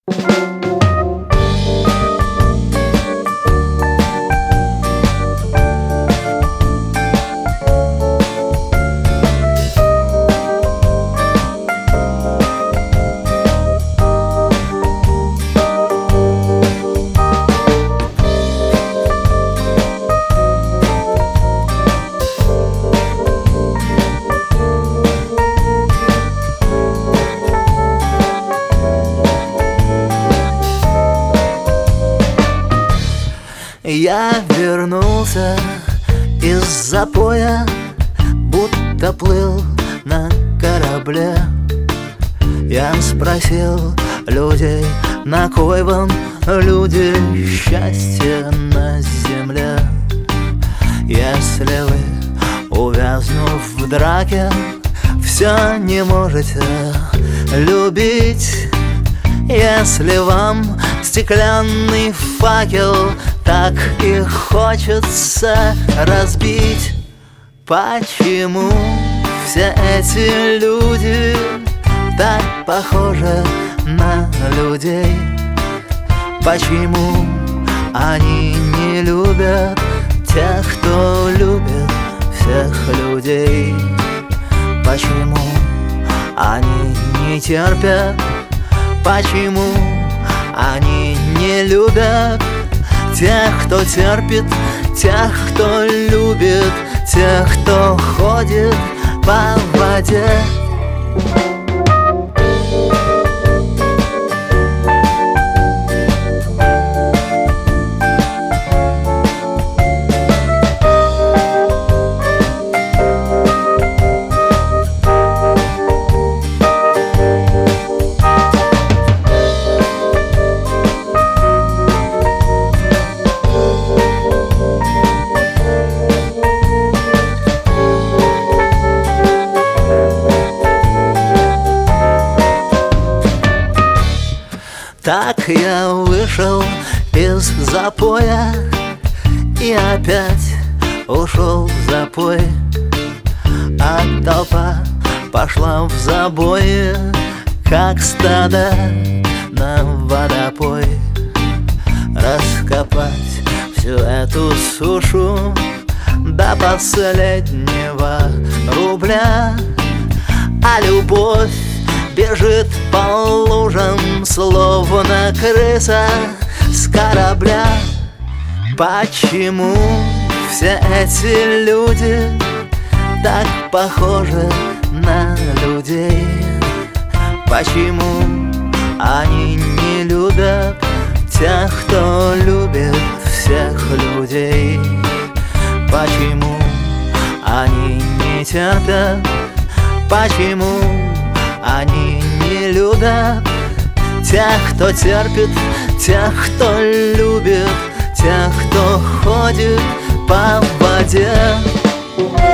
Я вернулся из запоя, будто плыл на корабле. Я спросил людей, на кой вам, люди, счастье на земле? Если вы, увязнув в драке, все не можете любить, если вам стеклянный факел так и хочется разбить, почему все эти люди так похожи на людей? Почему они не любят тех, кто любит всех людей? Почему они не терпят? Почему они не любят тех, кто терпит, тех, кто любит, тех, кто ходит по воде? Так я вышел из запоя и опять ушел в запой, а толпа пошла в забой, как стадо на водопой. Раскопать всю эту сушу до последнего рубля, а любовь бежит по лужам, словно крыса с корабля. Почему все эти люди так похожи на людей? Почему они не любят тех, кто любит всех людей? Почему они не терпят? Почему они не любят тех, кто терпит, тех, кто любит, тех, кто ходит по воде?